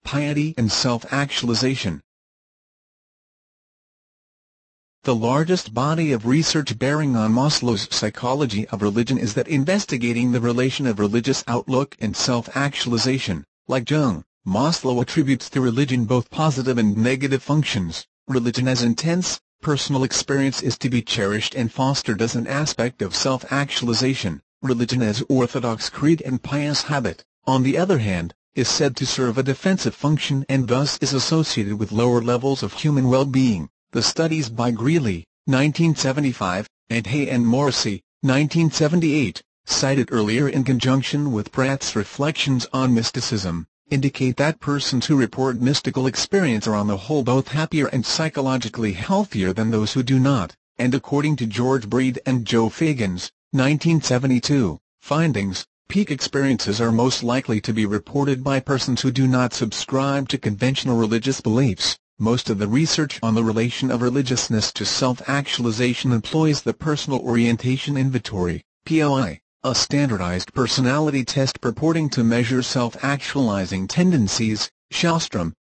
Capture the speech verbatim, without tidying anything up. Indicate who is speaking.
Speaker 1: piety and self-actualization. The largest body of research bearing on Maslow's psychology of religion is that investigating the relation of religious outlook and self-actualization. Like Jung, Maslow attributes to religion both positive and negative functions. Religion as intense, personal experience is to be cherished and fostered as an aspect of self-actualization. Religion as orthodox creed and pious habit, on the other hand, is said to serve a defensive function and thus is associated with lower levels of human well-being. The studies by Greeley, nineteen seventy-five, and Hay and Morrissey, nineteen seventy-eight, cited earlier in conjunction with Pratt's reflections on mysticism, indicate that persons who report mystical experience are on the whole both happier and psychologically healthier than those who do not, and according to George Breed and Joe Fagan's, nineteen seventy-two, findings, peak experiences are most likely to be reported by persons who do not subscribe to conventional religious beliefs. Most of the research on the relation of religiousness to self-actualization employs the Personal Orientation Inventory, P O I, a standardized personality test purporting to measure self-actualizing tendencies. Shellstrom,